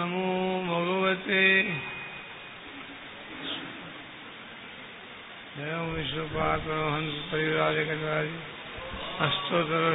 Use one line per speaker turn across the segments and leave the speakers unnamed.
नमो भगवते जय विष्णुपाद परमहंस परिव्राजकाचार्य अष्टोत्तर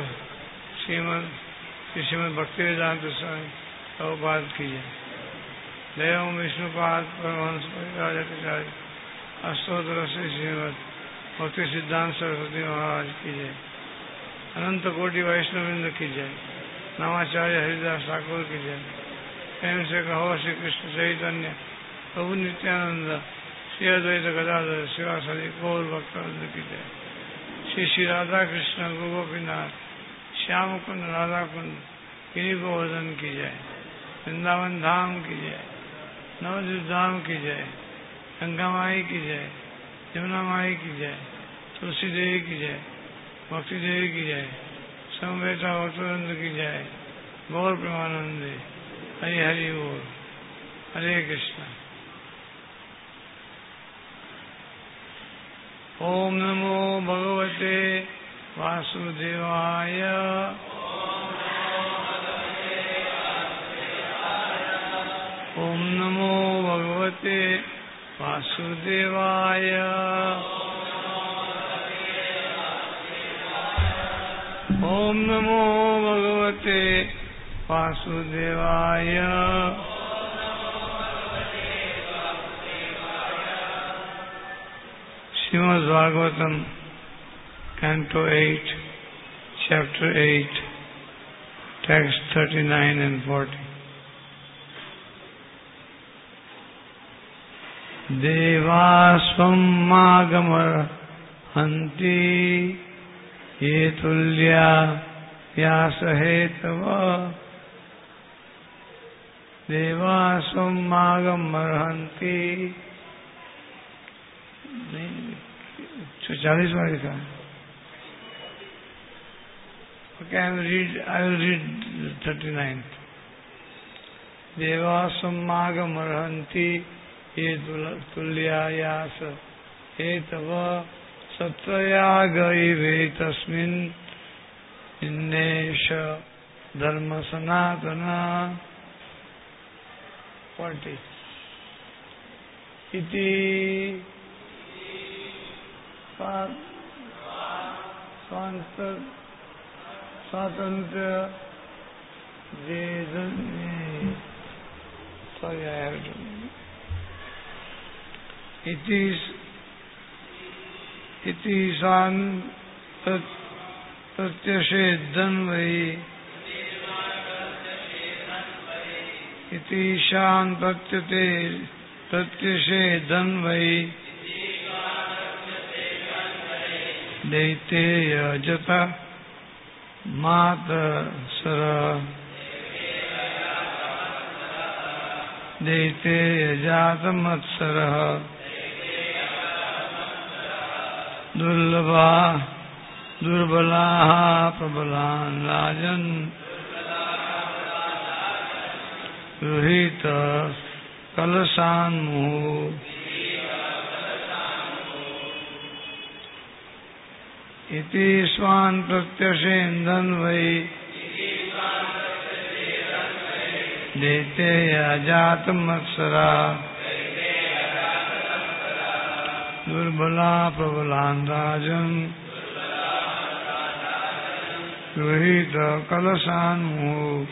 श्रीमद भक्ति वेदांत स्वामी प्रभुपाद की जय। जय विष्णुपाद परमहंस परिव्राजकाचार्य अष्टोत्तर श्रीमद भक्ति सिद्धांत सरस्वती महाराज की जय। अनंत कोटि वैष्णववृंद की जय। नमाचार्य हरिदास ठाकुर की जय। प्रेम से कहो श्री कृष्ण चैतन्य प्रभु नित्यानंद श्री अद्वैत गदाधर शिवासादि गौर भक्तवृंद की जय। श्री श्री राधा कृष्ण गोपीनाथ श्याम कुंड राधा कुंड गिरि गोवर्धन की जय। वृंदावन धाम की जय। नवद्वीप धाम की जय। गंगा माई की जय। यमुना माई की जय। तुलसी देवी की जय। भक्ति देवी की जय। समवेता भक्तवृंद की जय। गौर प्रेमानंदे हरि हरि बोल। हरे कृष्ण। ओम नमो भगवते वासुदेवाय। ओम नमो भगवते वासुदेवाय। ओम नमो भगवते वासुदेवाय। Srimad Bhagavatam, Canto 8, Chapter 8, Text 39 and 40. Devasvam magamar-hanti ye tulya vyasahetava. Devasvam magamar-hanti 40 बार लिखा। Okay, I will read 39th. देवासमागमर्हन्ति ये तुल्यायास हेतव सत्वयागैवे तस्मिन् इन्नेश धर्म सनातना 40 इति स्वातंत्र sorry, I have to. It is san pratyashedanvai. It is san pratyashedanvai. दैतेय जता मातसर दैतेय जातमत्सर दुर्बलाः प्रबलान् राजन् गृहीत कलशान्मुहुः इति स्वान् प्रत्यशेन्दन्वै दैतेय जातमत्सरा दुर्बला प्रबलान् राजन् गृहीत कलशान्मुहुः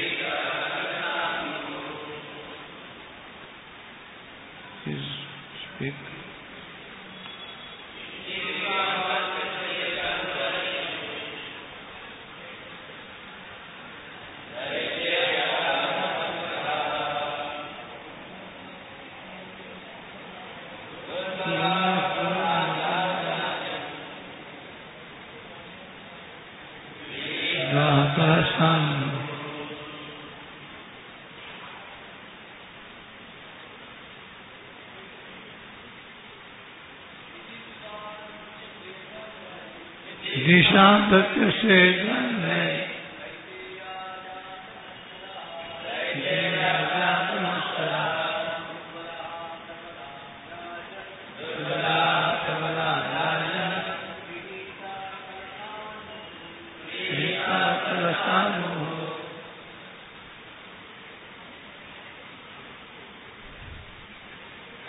दिशा प्रत्यशेदन्वै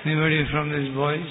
Anybody from these boys?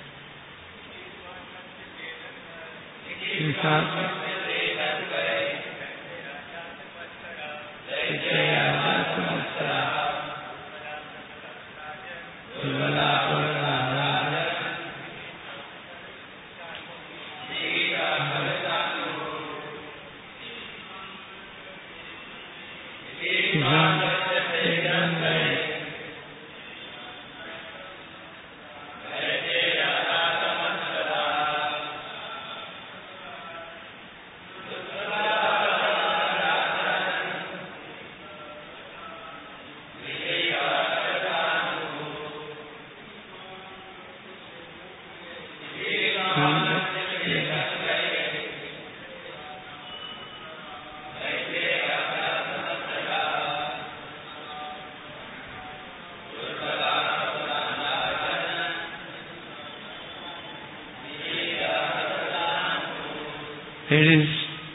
Ladies,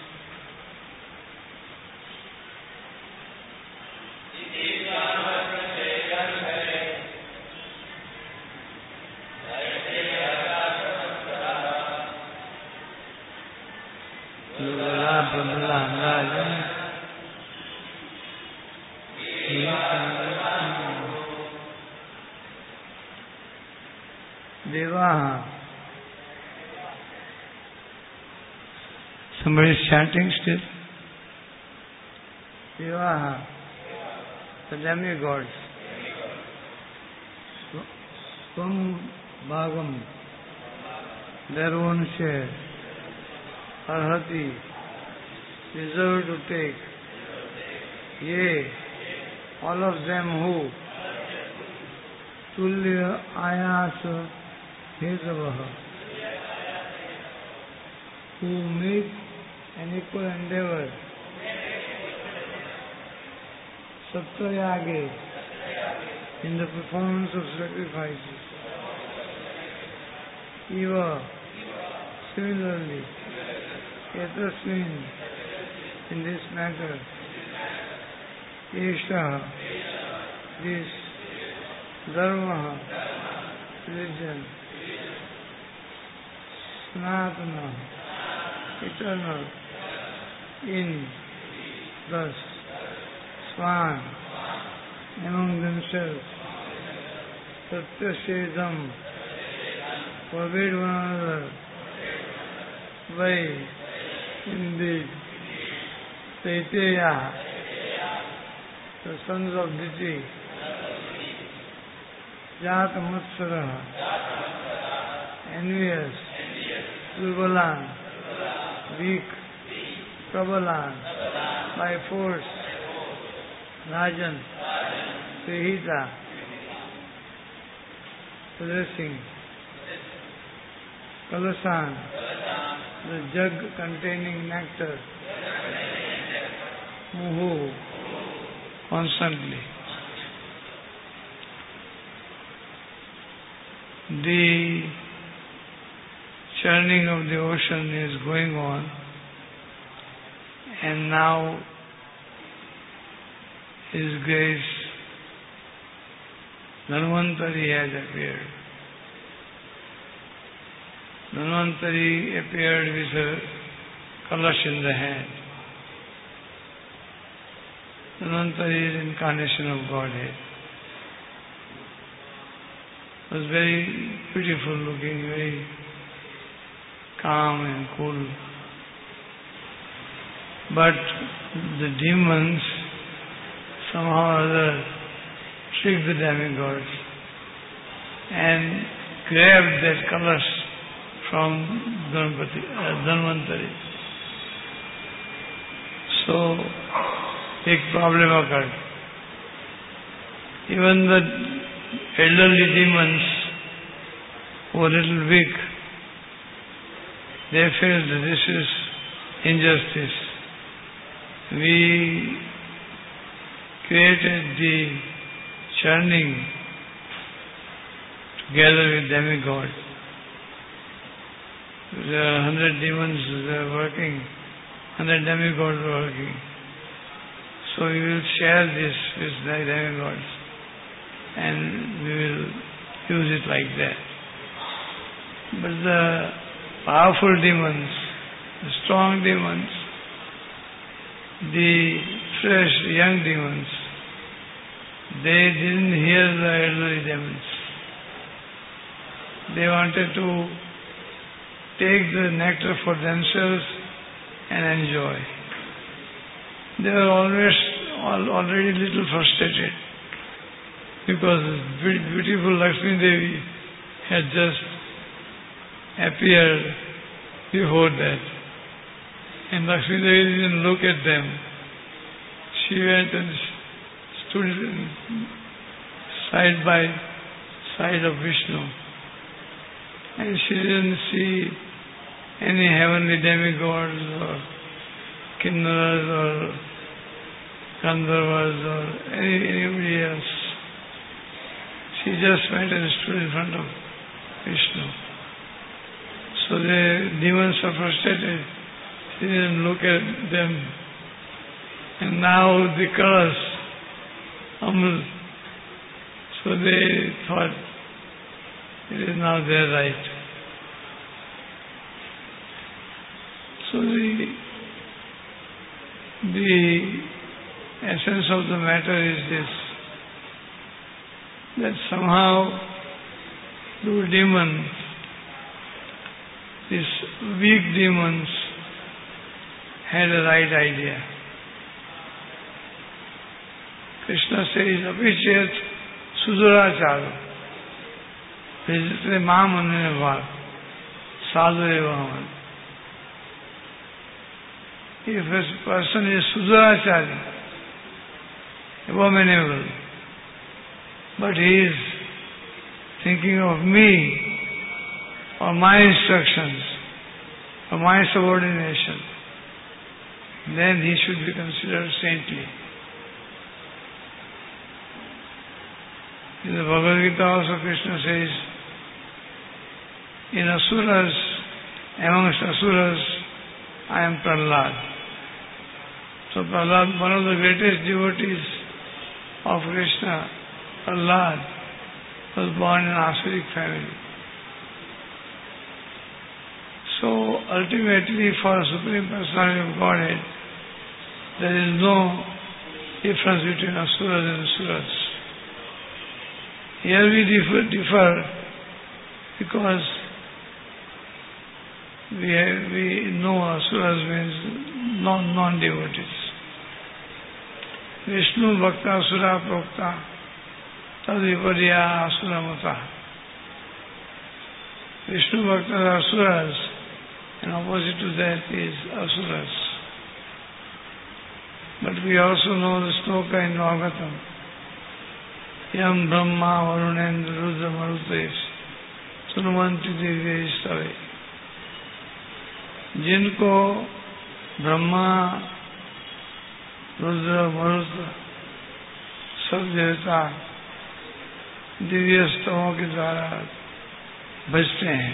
Deva. Somebody is chanting still? Deva, the demigods. Svam Bhagam, their own share. Arhati, deserve to take. Ye, all of them who. Tulya Ayasa Hetavaha, who make an equal endeavor. Satyayage, in the performance of sacrifices. Eva, similarly, Yatasmin, in this matter. Esha, this, Dharma, religion. Sanatana, eternal, in, thus, Swan, among themselves, Satyashedam, forbid one another, by, indeed, Taiteya, the sons of Diti, Jata Matsara, envious, Durbalan, weak, Prabhalan, by force, Rajan, Prihita, possessing, Kalasan, the jug containing nectar, Muhu, constantly. The churning of the ocean is going on, and now His Grace Dhanvantari has appeared. Dhanvantari appeared with a kalash in the hand. Dhanvantari is incarnation of Godhead. Was very beautiful looking, very calm and cool. But the demons somehow or other tricked the demigods and grabbed that kalash from Dhanvantari. So, big problem occurred. Even the elderly demons who were a little weak, they felt that this is injustice. We created the churning together with demigod. There are 100 demons working, 100 demigods working. So we will share this with the demigods, and we will use it like that. But the powerful demons, the strong demons, the fresh young demons, they didn't hear the elderly demons. They wanted to take the nectar for themselves and enjoy. They were already little frustrated because beautiful Lakshmi Devi had just appeared before that. And Lakshmi Devi didn't look at them. She went and stood side by side of Vishnu. And she didn't see any heavenly demigods or kinnaras or gandharvas or anybody else. She just went and stood in front of Vishnu. So the demons are frustrated. She didn't look at them. And now the colors, Amrit. So they thought, it is now their right. So the essence of the matter is this, that somehow through demons, these weak demons had a right idea. Krishna says, Apichet Suduracharo. Visitare Mam Anunebhav Sadhu Evaman. If a person is Sudurachari, abominable, but he is thinking of me or my instructions or my subordination, then he should be considered saintly. In the Bhagavad Gita also Krishna says, in Asuras, amongst Asuras, I am Prahlad. So Prahlad, one of the greatest devotees of Krishna, Prahlad, was born in an Asuric family. So ultimately for Supreme Personality of Godhead, there is no difference between Asuras and Suras. Here we differ because we know Asuras means non-devotees. Vishnu Bhakta Asura Prokta Tadviparya Asura Mata. Vishnu Bhakta are Asuras and opposite to that is Asuras. But we also know the sloka in Bhagavatam. Yam Brahma Varunendra Rudra Marutesh Sunumanti Divya Istave. जिनको ब्रह्मा रुद्र मरुत सब देवता दिव्य स्तवों के द्वारा भजते हैं,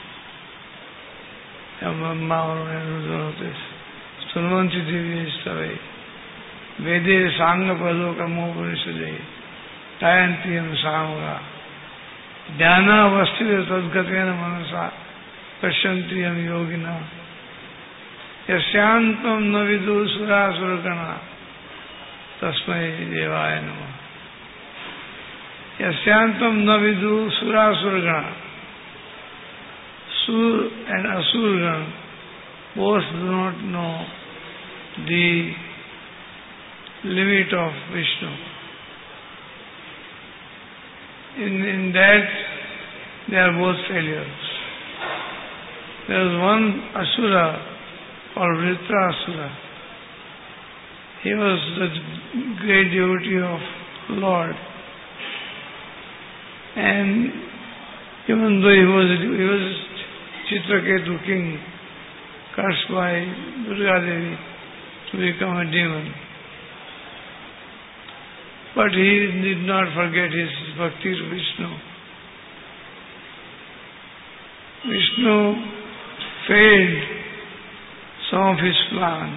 ब्रह्मा रुद्र होते सुनवंती दिव्य स्तवे वेदे सांग पदों का मोह परिषदे गायंती हम सामगा ध्यानावस्थित तद्गतेन मनसा पश्यन्ति हम योगिना यस्यांतम न विदु सुरासुरगणा तस्मै देवाय नमः. Yasyantam na vidu surasura. Sur and Asura both do not know the limit of Vishnu. In that they are both failures. There is one Asura called Vritrasura. He was the great devotee of Lord. And even though he was Chitraketu king, cursed by Durga Devi to become a demon, but he did not forget his bhakti to Vishnu. Vishnu failed some of his plans.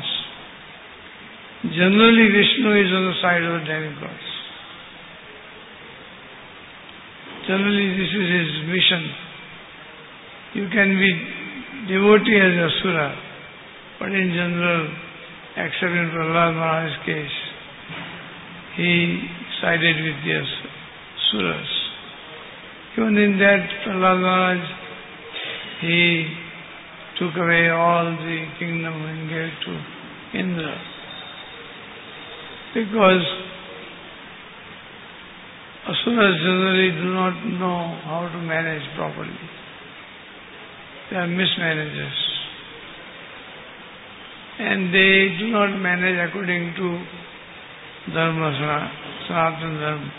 Generally, Vishnu is on the side of the demigods. Generally, this is his mission. You can be devotee as Asura, but in general, except in Prahlad Maharaj's case, he sided with the Asuras. Even in that, Prahlad Maharaj, he took away all the kingdom and gave to Indra. Because Asuras generally do not know how to manage properly. They are mismanagers. And they do not manage according to Dharma, Sanatana Dharma.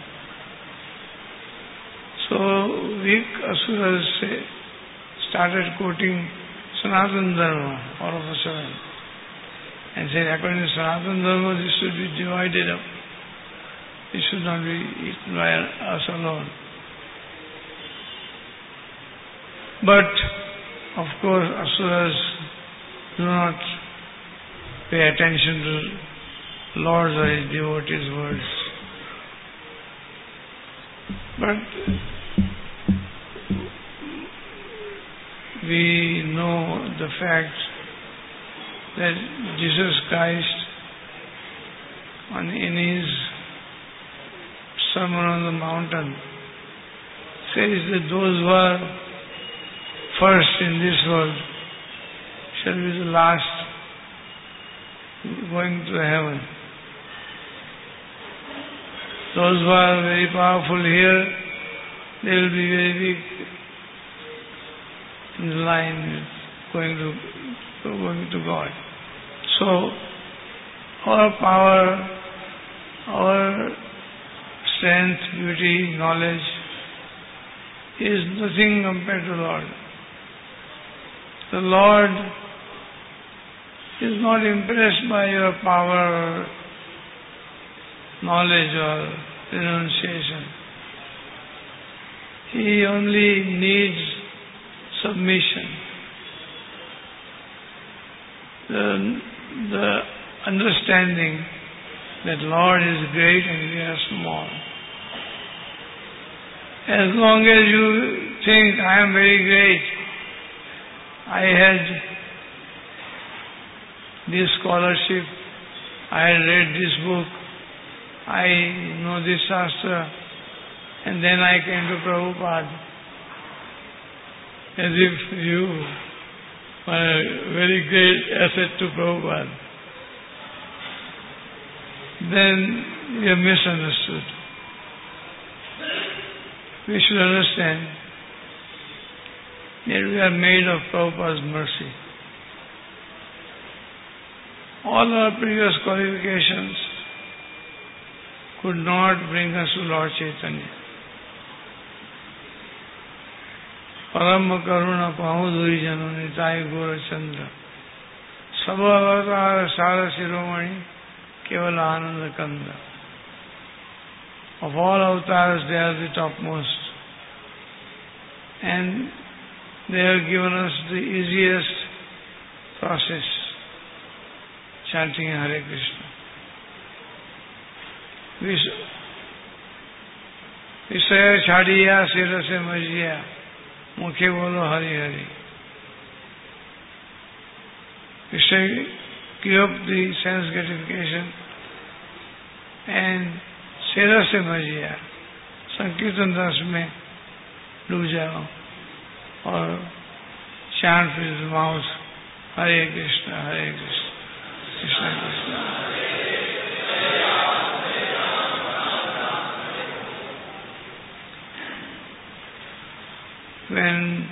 So weak Asuras started quoting Sanatana Dharma all of a sudden and said, according to Sanatana Dharma, this should be divided up. It should not be eaten by us alone. But, of course, Asuras do not pay attention to Lord's or his devotees' words. But we know the fact that Jesus Christ, in his Sermon on the Mountain, says that those who are first in this world shall be the last going to heaven. Those who are very powerful here, they will be very weak in the line going to God. So, our power, our strength, beauty, knowledge is nothing compared to the Lord. The Lord is not impressed by your power or knowledge or renunciation. He only needs submission. The understanding that Lord is great and we are small. As long as you think, I am very great, I had this scholarship, I had read this book, I know this Shastra, and then I came to Prabhupada, as if you are a very great asset to Prabhupada. Then you are misunderstood. We should understand that we are made of Prabhupada's mercy. All our previous qualifications could not bring us to Lord Chaitanya. Param Karuna Pahuduri Jano Nitai Gora Chandra Sabha Avatar Sara Shiromani Kevala Ananda Kanda. Of all avatars, they are the topmost. And they have given us the easiest process, chanting Hare Krishna. Visaya chadiya sira se majiya mukhe bolo Hari Hari. Visaya give up the sense gratification and sira se majiya Sankirtan das mein डूब जाओ और chant with the mouth Hare Krishna, Hare Krishna, Krishna Krishna. When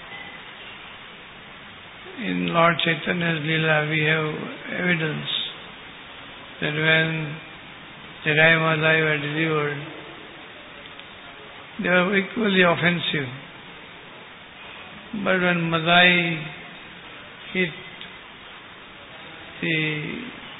in Lord Chaitanya's Leela we have evidence that when Jadai Madai were delivered, they were equally offensive. But when Madai hit the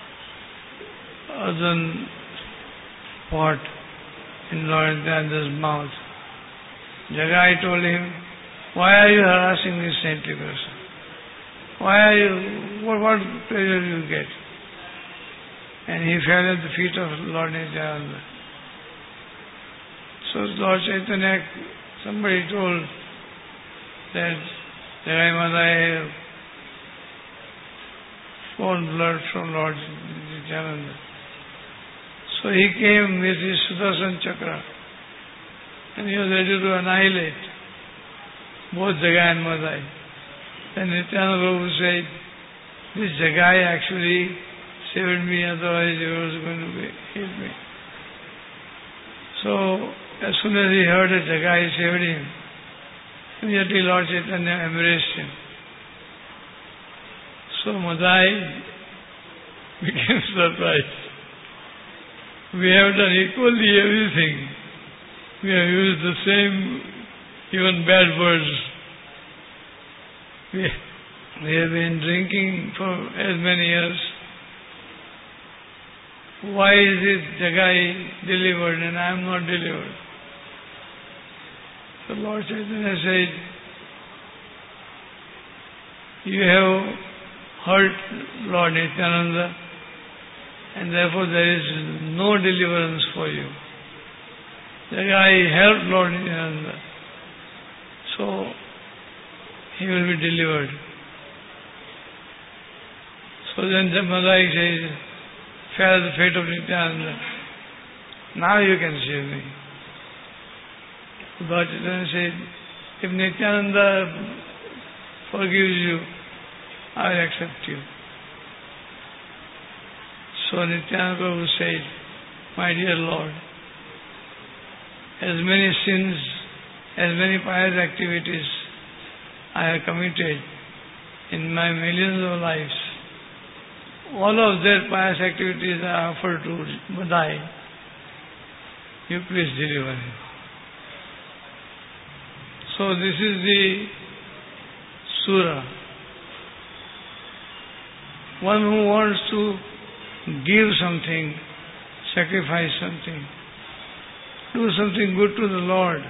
earthen pot in Lord Nityananda's mouth, Jagai told him, why are you harassing this saintly person? Why are you, what pleasure you get? And he fell at the feet of Lord Nityananda. So Lord Chaitanya somebody told that Jagai Madai found blood from Lord Nityananda. So he came with his Sudarshan Chakra and he was ready to annihilate both Jagai and Madai. Then Nityananda Prabhu said, this Jagai actually saved me, otherwise he was going to hit me. So as soon as he heard that Jagai saved him, immediately Lord Chaitanya embraced him. So Madai became surprised. We have done equally everything. We have used the same, even bad words. We have been drinking for as many years. Why is it Jagai delivered and I am not delivered? So Lord Chaitanya said, you have hurt Lord Nityananda and therefore there is no deliverance for you. Jagai helped Lord Nityananda, so he will be delivered. So then Madai says, fair the fate of Nityananda. Now you can save me. Lord Chaitanya said, if Nityananda forgives you, I will accept you. So Nityananda Prabhu said, my dear Lord, as many sins, as many pious activities I have committed in my millions of lives, all of their pious activities I offer to Madai. You please deliver him. So this is the Sura. One who wants to give something, sacrifice something, do something good to the Lord.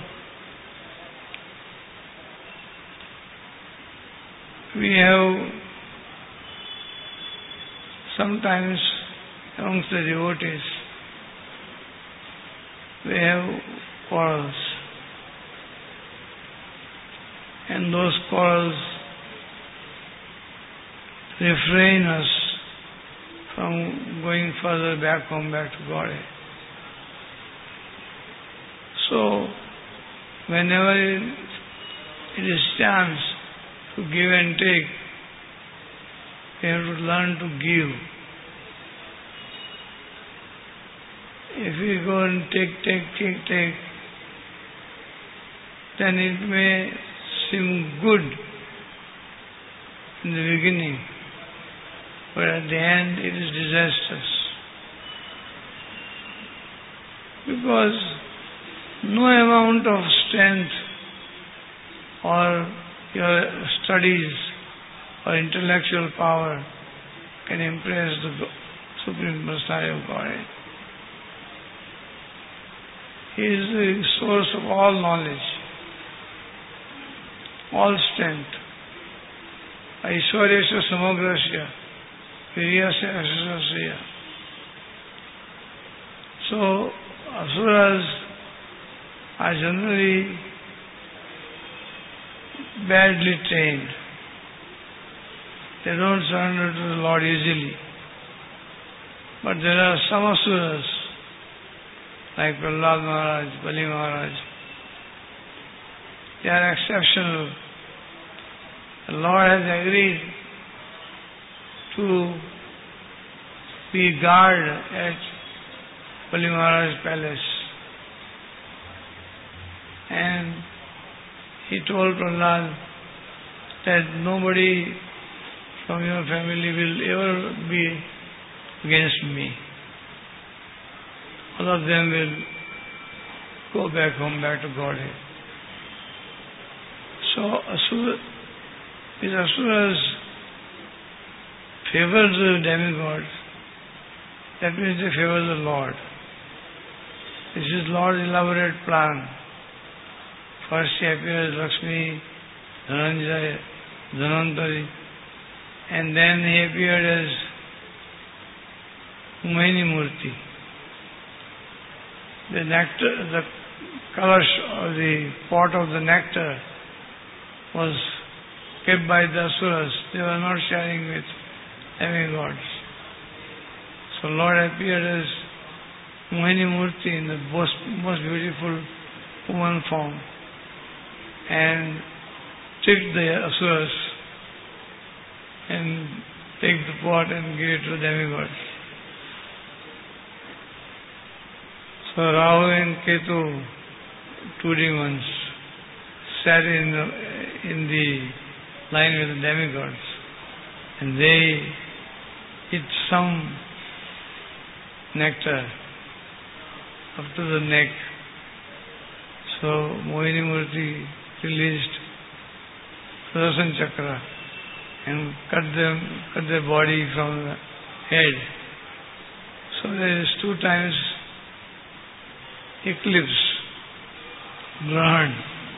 We have sometimes amongst the devotees, we have quarrels. And those quarrels refrain us from going further back home, back to Godhead. So, whenever it is chance to give and take, we have to learn to give. If we go and take, then it may seem good in the beginning, but at the end it is disastrous. Because no amount of strength or your studies or intellectual power can impress the Supreme Personality of Godhead. He is the source of all knowledge, all strength. Aishwaryasya samagrasya, viryasya asasya. So, asuras are generally badly trained. They don't surrender to the Lord easily. But there are some asuras, like Prahlad Maharaj, Bali Maharaj. They are exceptional. The Lord has agreed to be guard at Bali Maharaj's palace. And he told Prahlad that nobody from your family will ever be against me. All of them will go back home, back to Godhead. So these asuras favor the demigods. That means they favor the Lord. This is Lord's elaborate plan. First he appears Lakshmi, Dhananjaya, Dhanantari, and then he appeared as Umayni Murti. The kalash or the pot of the nectar was kept by the asuras. They were not sharing with demigods. So Lord appeared as Mohini Murti in the most beautiful woman form and tricked the asuras and take the pot and give it to demigods. So Rahu and Ketu, two demons, sat in the line with the demigods, and they eat some nectar up to the neck. So Mohini Murti released Sudarshan Chakra and cut their body from the head. So there is 2 times eclipse, Grahan,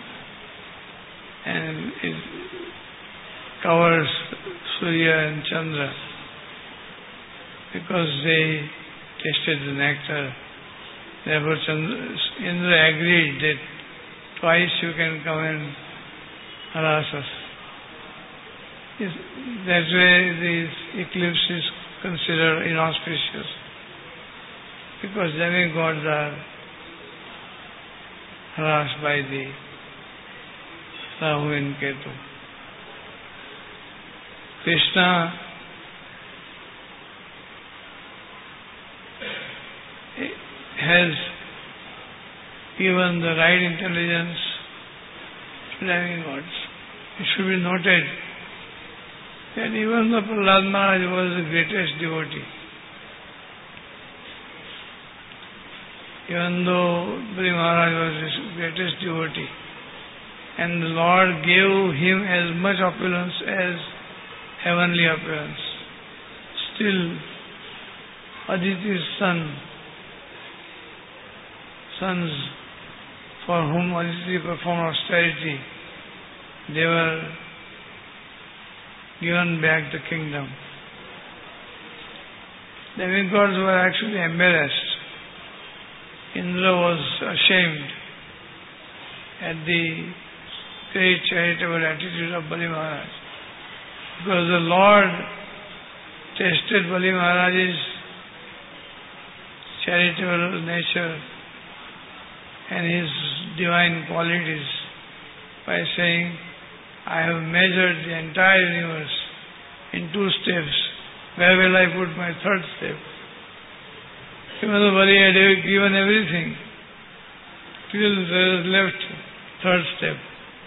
and it covers Surya and Chandra because they tasted the nectar. Therefore Indra agreed that twice you can come and harass us. That way this eclipse is considered inauspicious because demigods are harassed by the Rahu and Ketu. Krishna has given the right intelligence to demigods. It should be noted that even though Prahlad Maharaj was the greatest devotee, even though Bali Maharaj was his greatest devotee, and the Lord gave him as much opulence as heavenly opulence, still Aditi's sons for whom Aditi performed austerity, they were given back the kingdom. Demigods were actually embarrassed. Indra was ashamed at the great charitable attitude of Bali Maharaj, because the Lord tested Bali Maharaj's charitable nature and his divine qualities by saying, I have measured the entire universe in 2 steps. Where will I put my 3rd step? Even though Bali had given everything, still there is left 3rd step.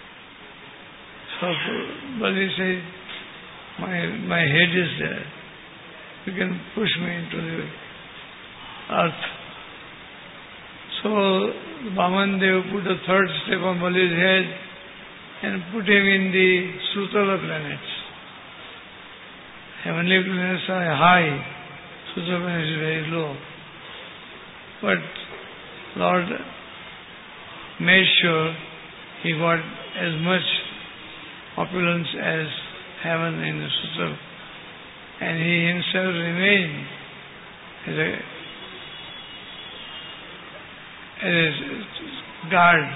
So Bali said, my head is there. You can push me into the earth. So Vaman Dev put the 3rd step on Bali's head and put him in the Sutala planets. Heavenly planets are high, Sutala planets is very low. But Lord made sure he got as much opulence as heaven in the Sutala, and he himself remained as a guard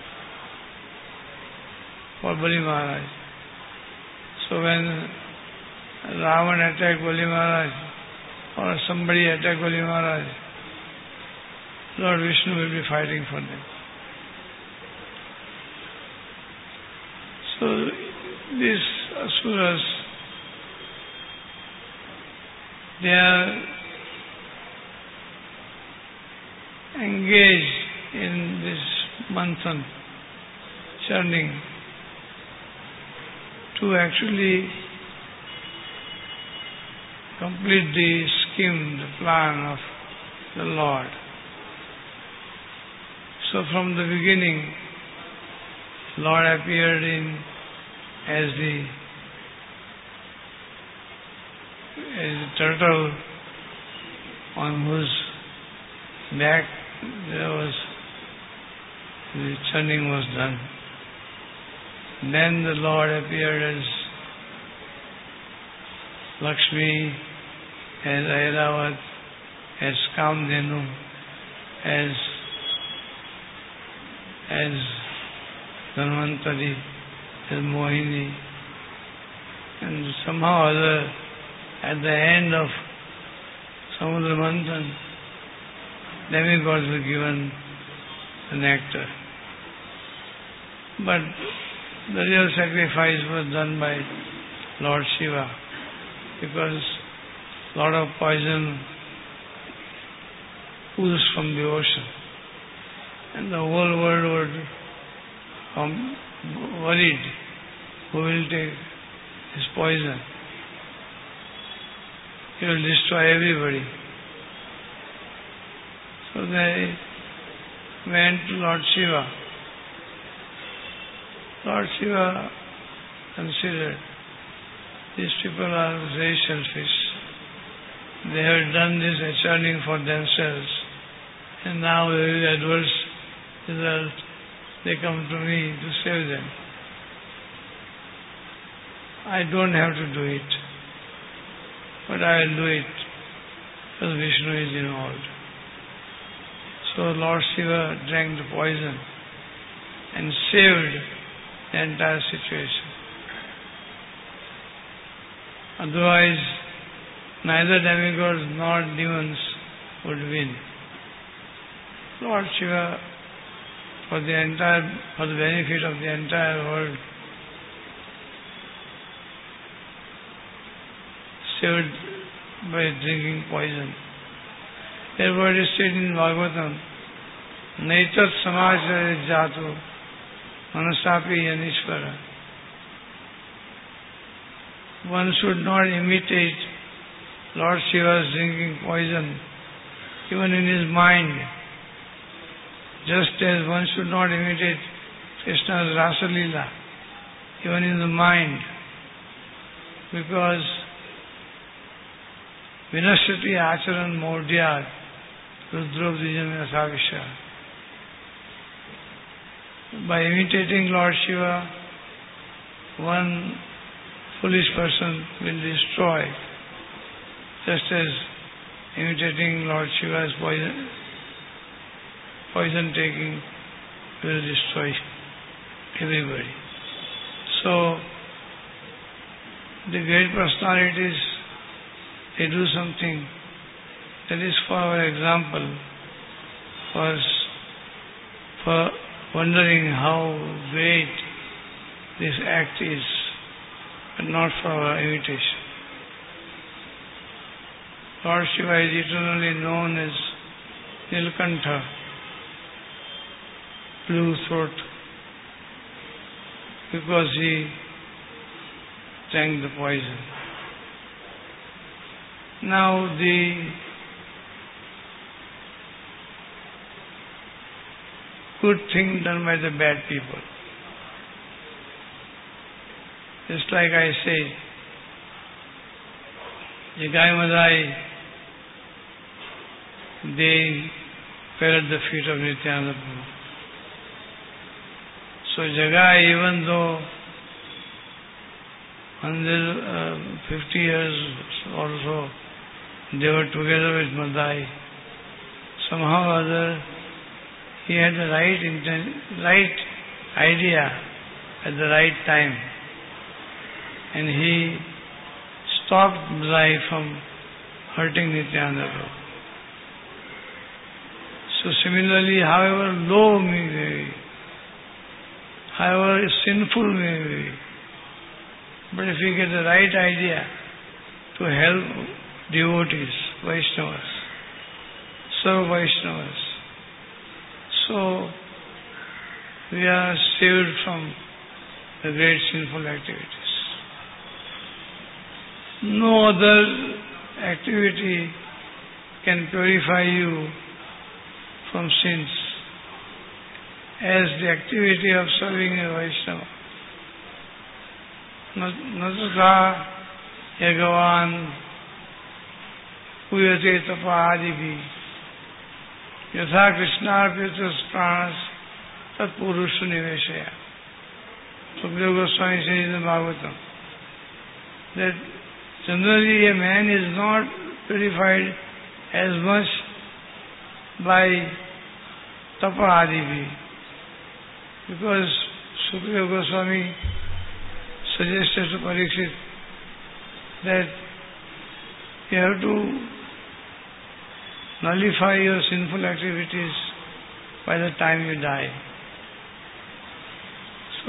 for Bali Maharaj. So when Ravan attacked Bali Maharaj or somebody attacked Bali Maharaj, Lord Vishnu will be fighting for them. So these asuras, they are engaged in this manthan, churning, to actually complete the scheme, the plan of the Lord. So from the beginning, Lord appeared as the turtle on whose back the churning was done. Then the Lord appeared as Lakshmi, as Airavat, as Kamdhenu, as as Dhanvantari, as Mohini, and somehow or other, at the end of Samudra Manthan, demigods were given the nectar. But the real sacrifice was done by Lord Shiva, because a lot of poison oozed from the ocean, and the whole world was worried who will take this poison. It will destroy everybody. So they went to Lord Shiva. Lord Shiva considered these people are very selfish. They have done this churning for themselves, and now there is adverse result. They come to me to save them. I don't have to do it, but I will do it because Vishnu is involved. So Lord Shiva drank the poison and saved the entire situation. Otherwise, neither demigods nor demons would win. Lord Shiva, for the benefit of the entire world, saved by drinking poison. Therefore it is stated in Bhagavatam, Naitat samacare jatu manasapi yanishvara. One should not imitate Lord Shiva's drinking poison even in his mind, just as one should not imitate Krishna's Rasa Leela even in the mind, because Vinashrati acharan maudyat rudrodvijam asavisha. By imitating Lord Shiva, one foolish person will destroy, just as imitating Lord Shiva's poison taking will destroy everybody. So, the great personalities, they do something that is for our example, for wondering how great this act is, but not for our imitation. Lord Shiva is eternally known as Nilkantha, blue throat, because he drank the poison. Now the good thing done by the bad people. Just like I say, Jagai Madai, they fell at the feet of Nityananda Prabhu. So Jagai, even though 150 years or so, they were together with Madai, somehow or other, he had the right idea at the right time, and he stopped Madai from hurting Nityananda Prabhu. So similarly, however low may be, however sinful may be, but if we get the right idea to help devotees, Vaishnavas, serve Vaishnavas, so we are saved from the great sinful activities. No other activity can purify you from sins as the activity of serving a Vaishnava. Natata Yagavan Uyate Tapa Adivi Yatha Krishnarpitas Pranas Tat Purusha Niveshaya. Sukadeva Goswami says in the Bhagavatam that generally a man is not purified as much by Tapa Adivi, because Sukadeva Goswami suggested to Parikshit that you have to nullify your sinful activities by the time you die. So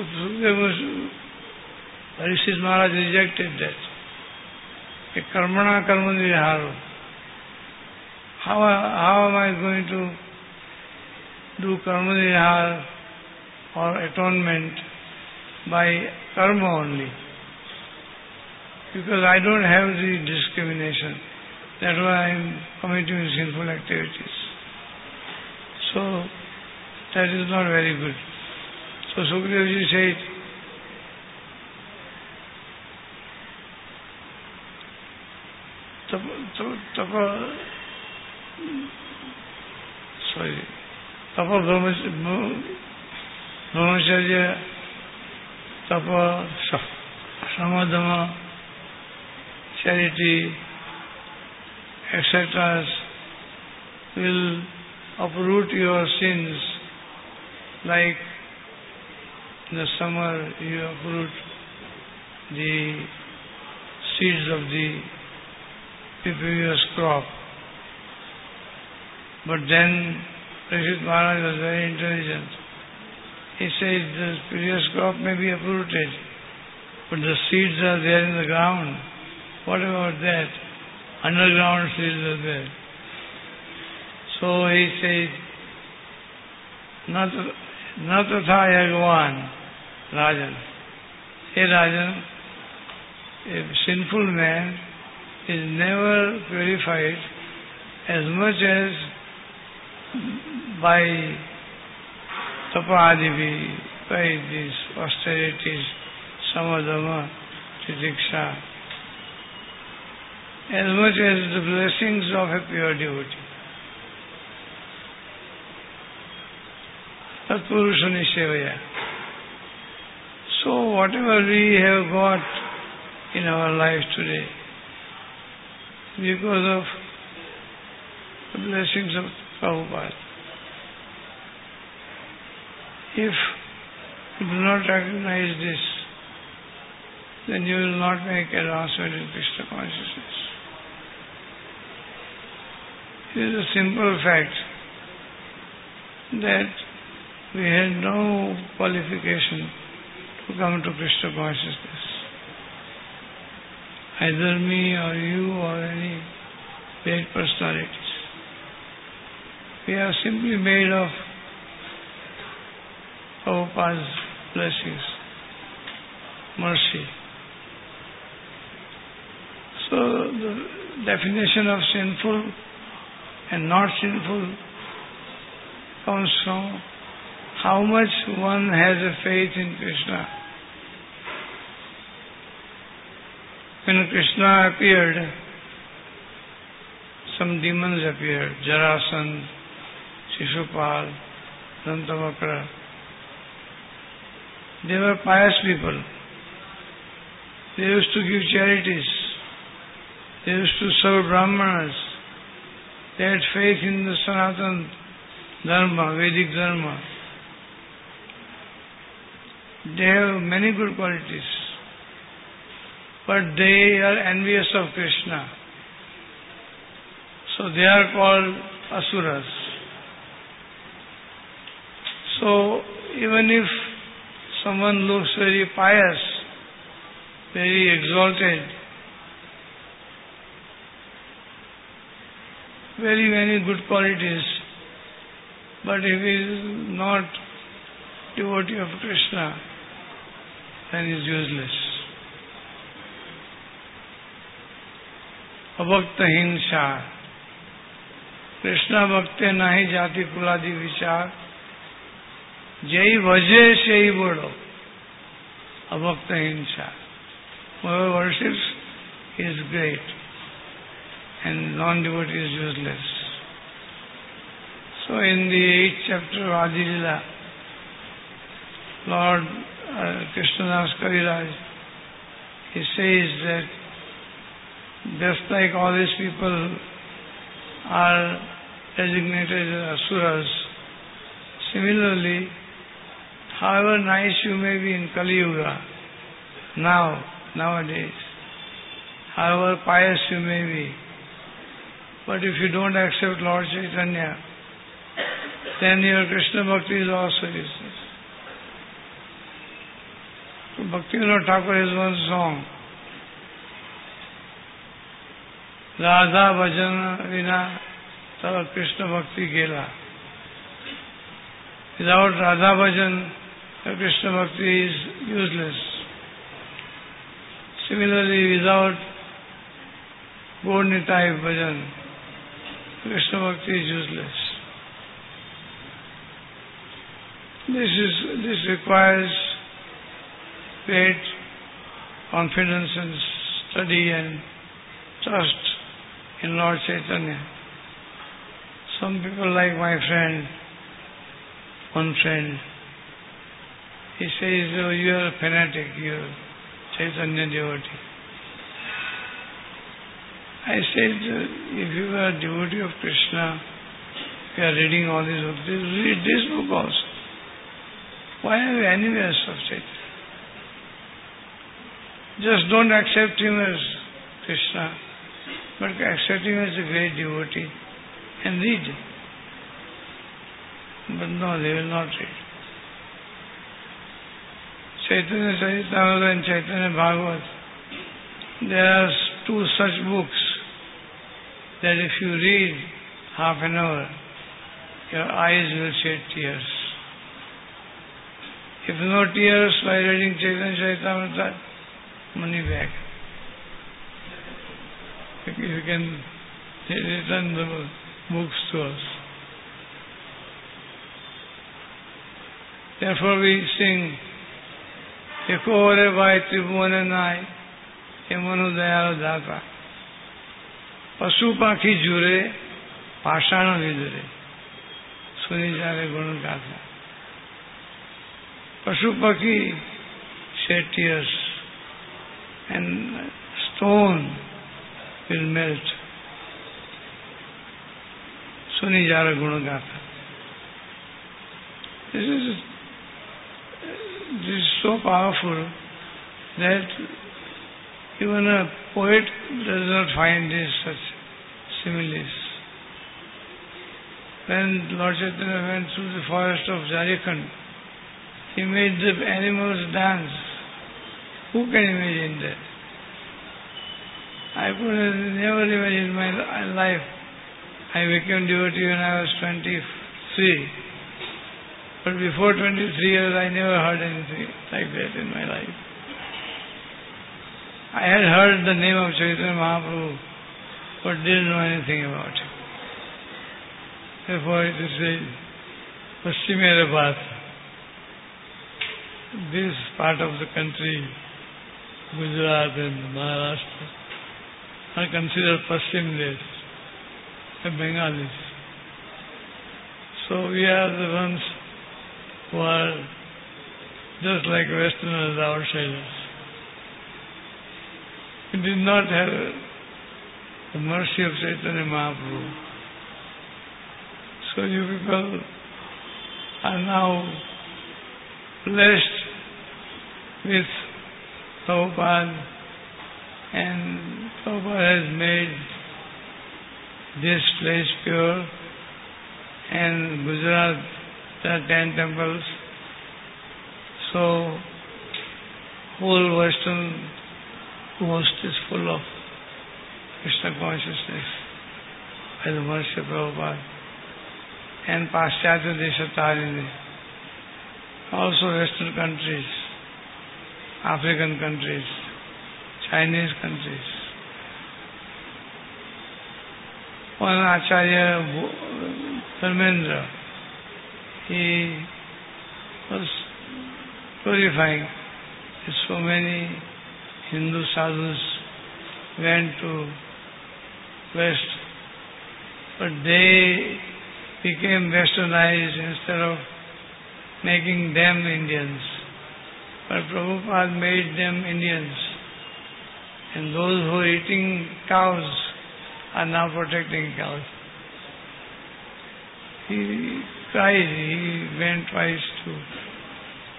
Parikshit Maharaj rejected that. Karmana karma niriharo. How am I going to do karma nirihar or atonement by karma only? Because I don't have the discrimination. That's why I am committing sinful activities. So that is not very good. So Sukadeva said, Tapa brahmacharya, tapa samadhama, charity, etc. will uproot your sins like in the summer you uproot the seeds of the previous crop. But then Parikshit Maharaj was very intelligent. He said the previous crop may be uprooted, but the seeds are there in the ground. What about that? Underground seeds are there. So he said, Natatha Yagwan, Rajan. Hey Rajan, a sinful man is never purified as much as by tapadivi, by these austerities, samadhama, titiksha, as much as the blessings of a pure devotee. Tatpurusha nishevaya. So whatever we have got in our life today, because of the blessings of Prabhupada. If you do not recognize this, then you will not make advancement in Krishna consciousness. It is a simple fact that we had no qualification to come to Krishna consciousness. Either me or you or any great personalities. We are simply made of Prabhupada's blessings, mercy. So the definition of sinful and not sinful comes from how much one has a faith in Krishna. When Krishna appeared, some demons appeared, Jarasandha, Shishupal, Dantavakra. They were pious people. They used to give charities. They used to serve Brahmanas. They had faith in the Sanatana Dharma, Vedic Dharma. They have many good qualities. But they are envious of Krishna. So they are called Asuras. So even if someone looks very pious, very exalted, very many good qualities, but if he is not devotee of Krishna, then he is useless. Abhakta hinsha. Krishna bhakte nahi jati kuladi vichar. Jai vaje shai bodo. Abhakta hinsha. Whoever worships is great and non-devotee is useless. So in the 8th chapter of Adi Lila, Lord Krishnadas Kaviraj, he says that just like all these people are designated as asuras, similarly however nice you may be in Kali Yuga, nowadays, however pious you may be, but if you don't accept Lord Chaitanya, then your Krishna Bhakti is also useless. So Bhaktivinoda Thakur has one song, Radha Bhajan Vina Tava Krishna Bhakti Gela. Without Radha Bhajan, the Krishna Bhakti is useless. Similarly, without Gaur Nitai Bhajan, Krishna Bhakti is useless. This requires great confidence and study and trust in Lord Chaitanya. Some people, like my friend, one friend, he says, "Oh, you are a fanatic, you are Chaitanya devotee." I said, if you are a devotee of Krishna, you are reading all these books, read this book also. Why are you enemies of Chaitanya? Just don't accept him as Krishna, but accept him as a great devotee and read. But no, they will not read. Chaitanya Charitamrita and Chaitanya Bhagavat, there are two such books that if you read half an hour, your eyes will shed tears. If no tears by reading Chaitanya Charitamrita, money back. If you can return the books to us. Therefore we sing, Eko Hare Bhai Tribhuvan Nai, Emanu Dayal Data. Pasu Pakhi Jure, Pashana Vidure, Suni Jare Gun Gatha. Pasu Pakhi shed tears, and stone will melt. Suni Jara Gunagata. This is so powerful that even a poet does not find this such similes. When Lord Chaitanya went through the forest of Jharkhand, he made the animals dance. Who can imagine that? I could never imagine in my life. I became devotee when I was 23. But before 23 years, I never heard anything like that in my life. I had heard the name of Chaitanya Mahaprabhu, but didn't know anything about him. Therefore, it is said, Paschim Arabhat, this part of the country, Gujarat and Maharashtra, are considered Paschim Desh, the Bengalis. So we are the ones who are just like Westerners, outsiders. We did not have the mercy of Chaitanya Mahaprabhu. So you people are now blessed with Prabhupada, and Prabhupada has made this place pure, and Gujarat there are 10 temples. So whole Western coast is full of Krishna consciousness by the mercy of Prabhupada. And Paschatya Desatarini, also Western countries, African countries, Chinese countries. One Acharya Dharmendra, he was glorifying that so many Hindu sadhus went to West, but they became westernized instead of making them Indians. But Prabhupada made them Indians. And those who are eating cows are now protecting cows. He cried, he went twice to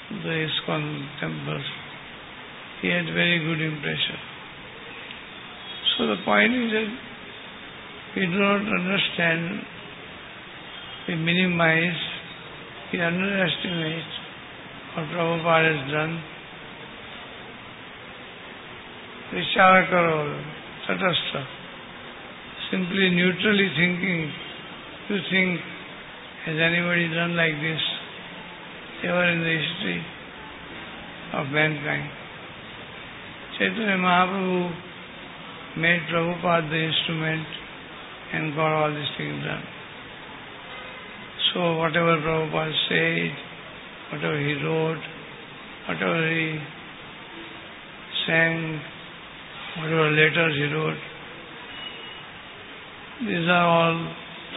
the ISKCON temples. He had very good impression. So the point is that we do not understand, we minimize, we underestimate what Prabhupada has done. Vichara karo, tatastha. Simply neutrally thinking, you think, has anybody done like this ever in the history of mankind? Chaitanya Mahaprabhu made Prabhupada the instrument and got all these things done. So whatever Prabhupada said, whatever he wrote, whatever he sang, whatever letters he wrote, these are all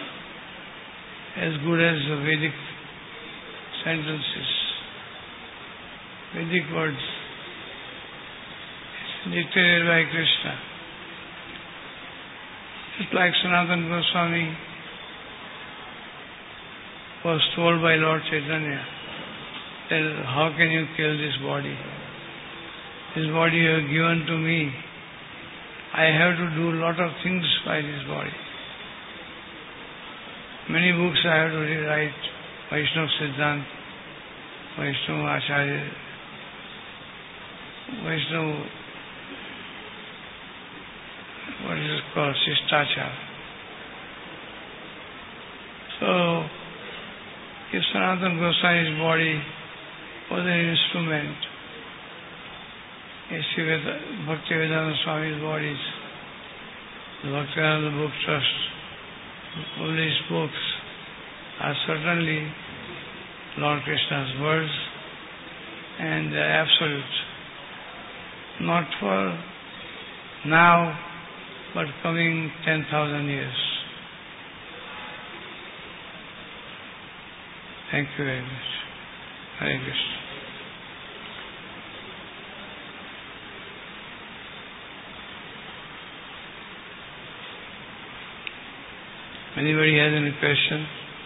as good as the Vedic sentences, Vedic words. It's dictated by Krishna. Just like Sanatana Goswami was told by Lord Chaitanya that how can you kill this body? This body you have given to me. I have to do a lot of things by this body. Many books I have to rewrite. Vaishnava Siddhant, Vaishnava Acharya, Vaishnava, what is it called, Shistachar. So, if Sanatana Goswami's body was an instrument, Bhaktivedanta Swami's bodies, the Bhaktivedanta Book Trust, published books are certainly Lord Krishna's words, and they are absolute. Not for now, but coming 10,000 years. Thank you very much. Hare Krishna. Anybody has any question?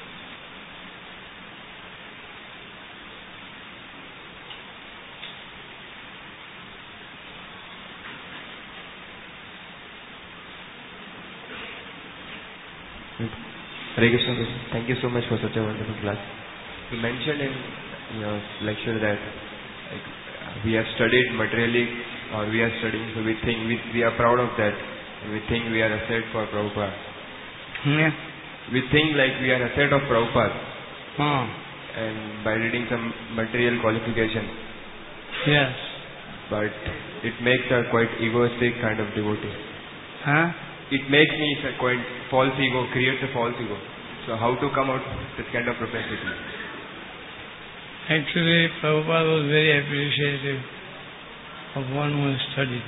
Hare Krishna. Thank you so much for such a wonderful class. You mentioned in your lecture that we have studied materially, or we are studying, so we think we are proud of that. We think we are asset for Prabhupada.
Yeah.
We think like we are asset of Prabhupada. And by reading some material qualification.
Yes.
But it makes a quite egoistic kind of devotee. It makes me a quite false ego, creates a false ego. So how to come out this kind of propensity?
Actually, Prabhupada was very appreciative of one who studied.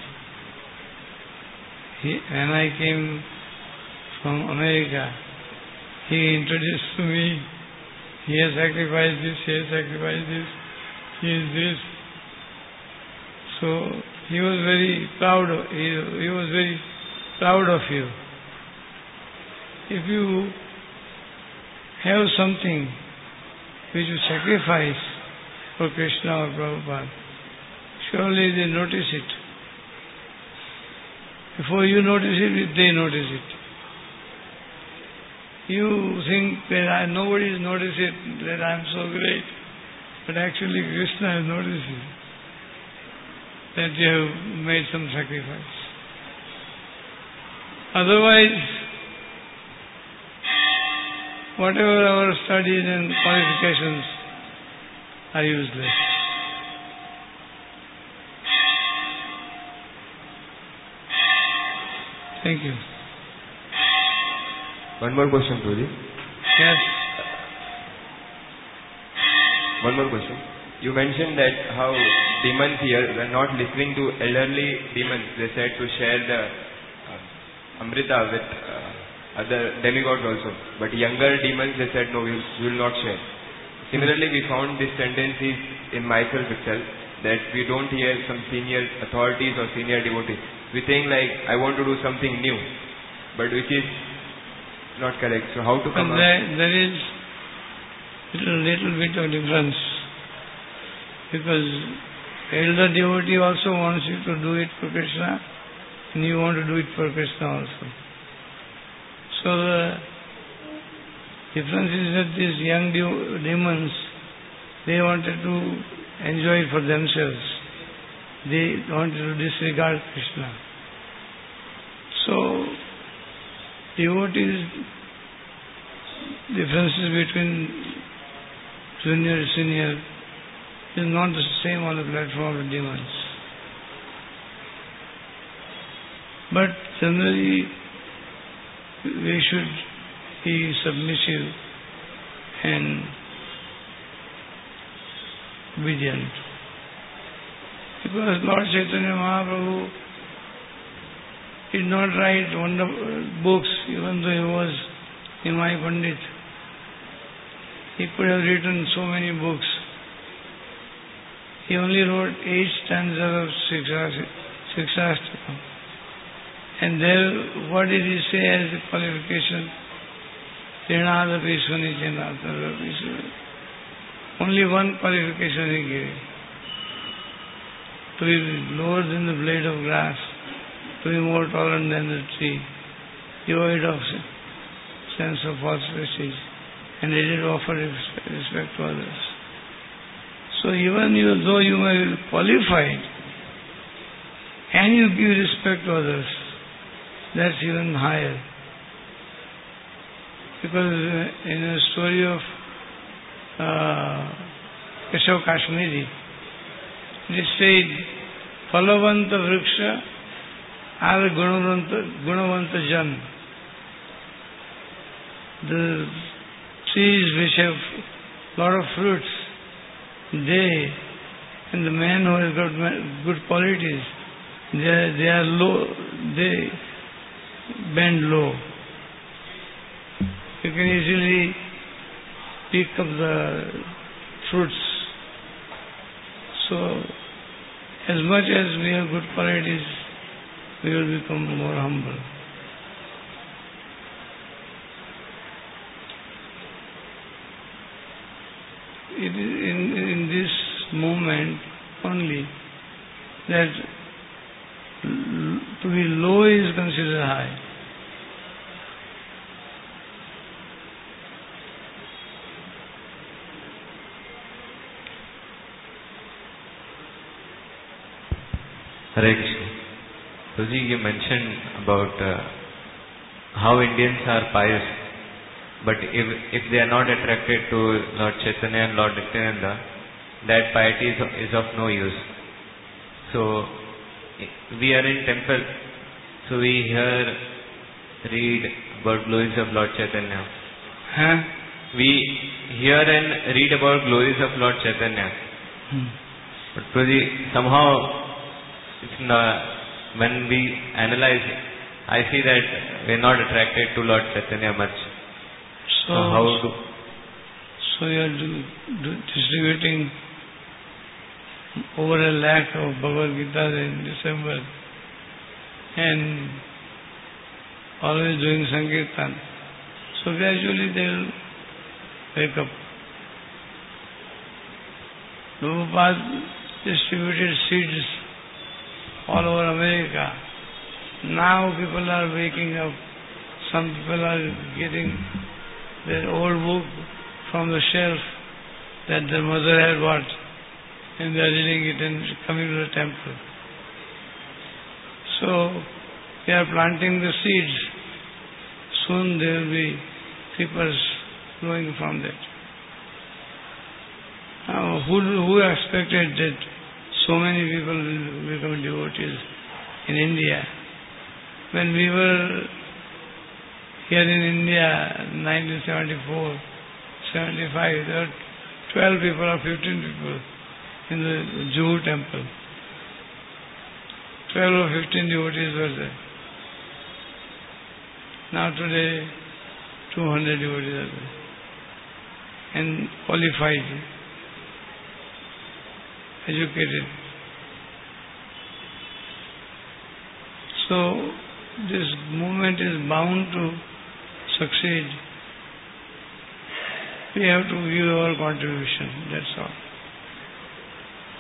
When I came from America, he introduced to me, he has sacrificed this, he has sacrificed this, he is this. So he was very proud of, he was very proud of you. If you have something which you sacrifice for Krishna or Prabhupada, surely they notice it. Before you notice it, they notice it. You think that nobody has noticed it, that I am so great, but actually Krishna has noticed it, that you have made some sacrifice. Otherwise, whatever our studies and qualifications are useless. Thank you.
One more question, Guruji.
Yes.
One more question. You mentioned that how demons here were not listening to elderly demons. They said to share the Amrita with other demigods also. But younger demons, they said, no, we will not share. Similarly, we found these tendencies in myself itself, that we don't hear some senior authorities or senior devotees. We think like, I want to do something new, but which is not correct. So how to come out?
There is little bit of difference Because elder devotee also wants you to do it for Krishna, and you want to do it for Krishna also. So the difference is that these young demons, they wanted to enjoy it for themselves. They wanted to disregard Krishna. So, devotees, differences between junior, senior, is not the same on the platform of demons. But generally, we should be submissive and obedient. Because Lord Chaitanya Mahaprabhu did not write wonderful books, even though he was Nimai Pandit. He could have written so many books. He only wrote 8 stanzas of Sikshastakam. And there, what did he say as the qualification? Trinadapi Sunichena. Only one qualification he gave. To be lower than the blade of grass, to be more tolerant than the tree, devoid of sense of false prestige, and ready to offer respect to others. So even though you may be qualified, and you give respect to others, that's even higher. Because in a story of Keshav Kashmiri, it is said, Phalavanta Vriksha are Gunavanta Jan. The trees which have lot of fruits, they, and the man who has got good qualities, they are low, they bend low. You can easily pick up the fruits. So, as much as we have good qualities, we will become more humble. It is in this moment only that to be low is considered high.
Hare Krishna. Prabhuji, you mentioned about how Indians are pious, but if they are not attracted to Lord Chaitanya and Lord Nityananda, that piety is of no use. So, we are in temple, so we read about glories of Lord Chaitanya. We hear and read about glories of Lord Chaitanya. But Prabhuji, somehow, when we analyze it, I see that we are not attracted to Lord Chaitanya much. So you are
distributing over 1 lakh of Bhagavad Gita in December and always doing Sankirtan. So gradually they will wake up. Prabhupada distributed seeds all over America. Now people are waking up. Some people are getting their old book from the shelf that their mother had bought, and they are reading it and coming to the temple. So they are planting the seeds. Soon there will be creepers growing from that. Now, who expected that so many people will become devotees in India? When we were here in India in 1974, 75, there were 12 people or 15 people in the Juhu temple. 12 or 15 devotees were there. Now today, 200 devotees are there. And qualified, educated. So, this movement is bound to succeed. We have to give our contribution, that's all.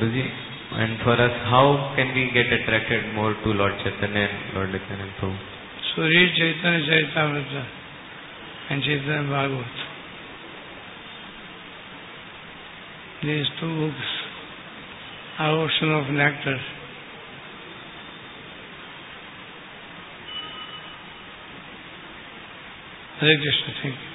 Guruji, and for us, how can we get attracted more to Lord Chaitanya and Lord Nityananda Prabhu?
So read Chaitanya Charitamrita and Chaitanya Bhagavat. These two books are ocean of nectar. Hare Krishna, thank you.